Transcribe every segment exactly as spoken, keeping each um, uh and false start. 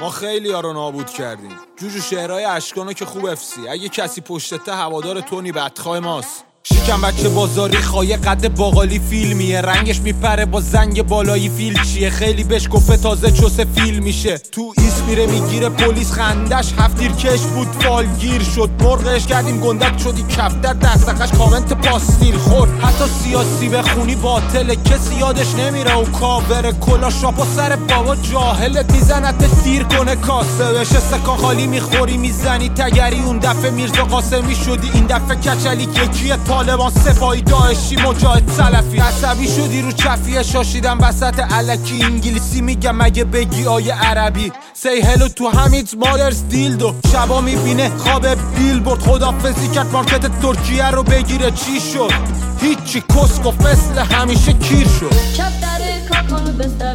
ما خیلی ها رو نابود کردیم. جوجو شعرهای اشکانو که خوب افسی. اگه کسی پشتته هوادار تونی بدخواه ماست. شیکم بچه بازاری خواهی قد باقالی فیلمیه، رنگش میپره با زنگ بالایی فیل چیه. خیلی بهش گفته تازه چوسه فیل میشه. تو ایست میره میگیره پلیس خندش هفتیر کش بود فالگیر شد. مرغش کردیم گندک شدی کفتر دستقش کامنت پاستیر خورد. حتی سیاسی بخونی باطله کسی یادش نمیره و کاور کلا شاپا سر بابا جاهلت میزنت دیر کنه کاسه بشه. سکان خالی میخوری میزنی تگری. اون دفعه میرزا قاسمی شدی این دفعه کچلی یکیه. طالبان سپاهی داعشی مجاهد سلفی. عصبی شدی رو چفیه شاشیدم وسط الکی. انگلیسی میگم مگه بگی آیه عربی. سی هلو تو همیت مادرز دیلدو. شبا میبینه خواب بیل برد. خدافزی کرد مارکت ترکیه رو بگیره چی شد؟ هیچی کس گفت مثل همیشه کیر شد. شب در کاکانو بستر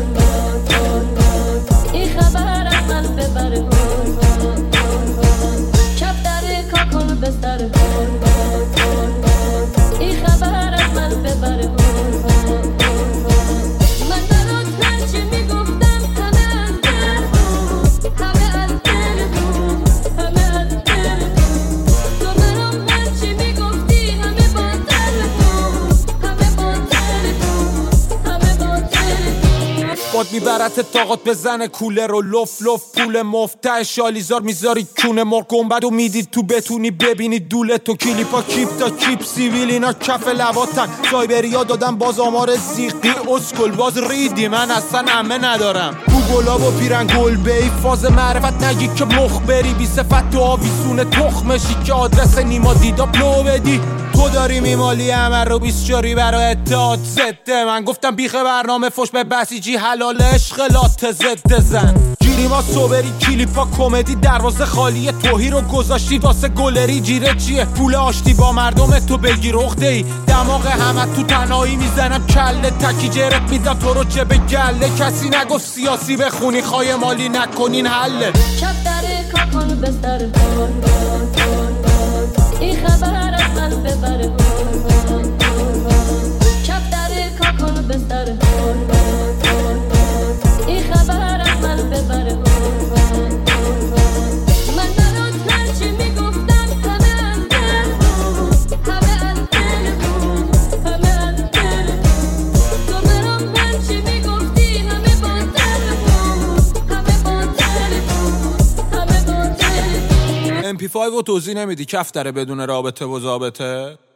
این خبر از من ببره. شب در کاکانو بستر این خبر از من ببره. من برات هرچی میگفتم همه از دل بود، همه از دل بود، همه از دل بود. تو برام هرچی میگفتی همه با دل بود، همه با دل بود، همه با دل بود. باد میبرت طاقت بزنه کوله رو لف لف پول مفته شالیزار میذاری کونه مرغ گنبد و میدید تو بتونی ببینی دوله تو. کلیپا کیپ تا کیپ سیویل اینا کف لواتن. سایبریا دادم باز آمار زیقی اسکل باز ریدی. من اصلا عمه ندارم گوگلاب و پیرن گل بی فاز معرفت نگی که مخبری. بی صفت تو آویزون تخمشی که آدرس نیما دیدا پلو بدی. تو داری میمالی همه رو بیسچاری برای اتحاد زده. من گفتم بیخ برنامه فش به بسیجی حلال عشق لات زده زن. گیری ما صبری کلیپا کمدی دروازه خالیه. توهی رو گذاشتی واسه گلری. جیره چیه پول آشتی با مردم تو بگیر اخده ای. دماغ همه تو تنهایی میزنم کله تکی جرت میدم تو رو چه به گله. کسی نگفت سیاسی بخونی خواهی مالی نکنین حله. شب در کاکانو بستر این خبر از من ببره. شب در کاکانو بستر این خبر از من ببره. من برات هرچی میگفتم همه از دل بود، همه از دل بود، همه از دل بود. تو برام هرچی میگفتی همه با دل بود، همه با دل بود، همه با دل بود. ام پی پنج رو توضیح نمیدی کفتره بدون رابطه و ضابطه.